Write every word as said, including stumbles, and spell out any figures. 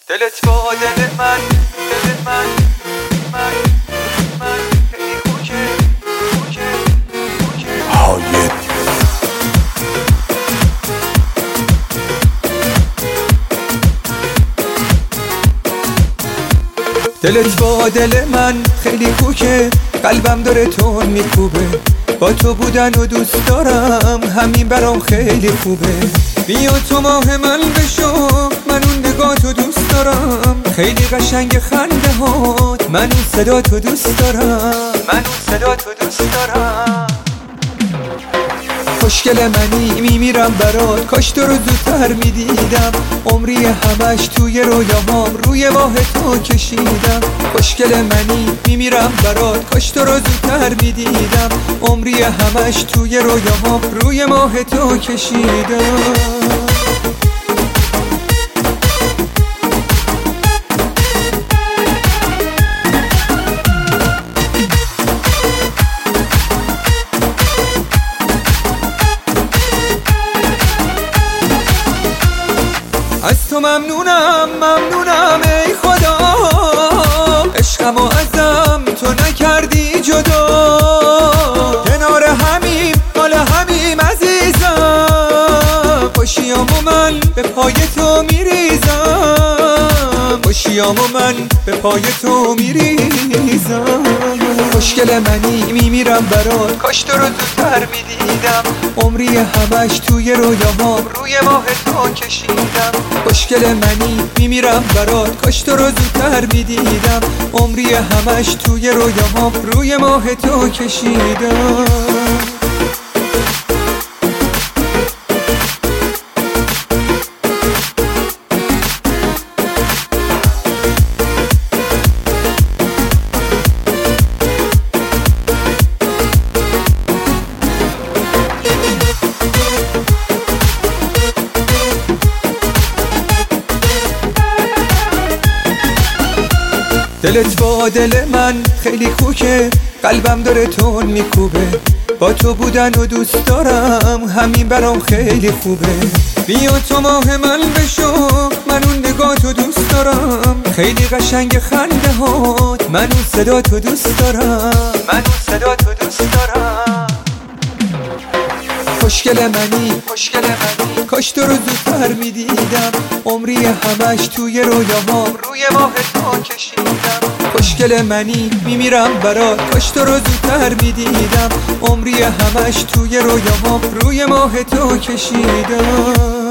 دلت با دل من، دل من من من خیلی خوکه خوکه خوکه حایت دلت با دل من خیلی خوکه، قلبم داره تون میکوبه. با تو بودن و دوست دارم، همین برام خیلی خوبه. بیا تو ماه من بشو، من اون نگاهتو دوست دارم. خیلی قشنگ خنده هات، من اون صداتو دوست دارم. من اون صداتو دوست دارم. خوشگل منی میمیرم برات، کاش تو رو زودتر میدیدم. عمری همش توی رویاهام روی ماه تو کشیدم. خوشگل منی میمیرم برات، کاش تو رو زودتر میدیدم. عمری همش توی رویاهام روی ماه تو کشیدم. از تو ممنونم ممنونم ای خدا، عشقمو ازم تو نکردی جدا. کنار همیم مال همیم عزیزم، خوشیامو من به پای تو میریزم. خوشیامو من به پای تو میریزم. خوشگل منی میمیرم برات، کاش تو رو زودتر میدیدم. عمری همش توی رویاهام روی ماه تو کشیدم. خوشگل منی میمیرم برات، کاش تو رو زودتر میدیدم. عمری همش توی رویاهام روی ماه تو کشیدم. دلت با دل من خیلی خوکه، قلبم داره تون میکوبه. با تو بودن و دوست دارم، همین برام خیلی خوبه. بیا تو ماه من بشو، من اون نگاهتو دوست دارم. خیلی قشنگ خنده هات، من اون صداتو دوست دارم. من اون صداتو دوست دارم. خوشگل منی خوشگل منی کاش تو رو زودتر میدیدم. عمری همش توی رویاهام روی ماه تو کشیدم. خوشگل منی میمیرم برات، کاش تو رو زودتر میدیدم. عمری همش توی رویاهام روی ماه تو کشیدم.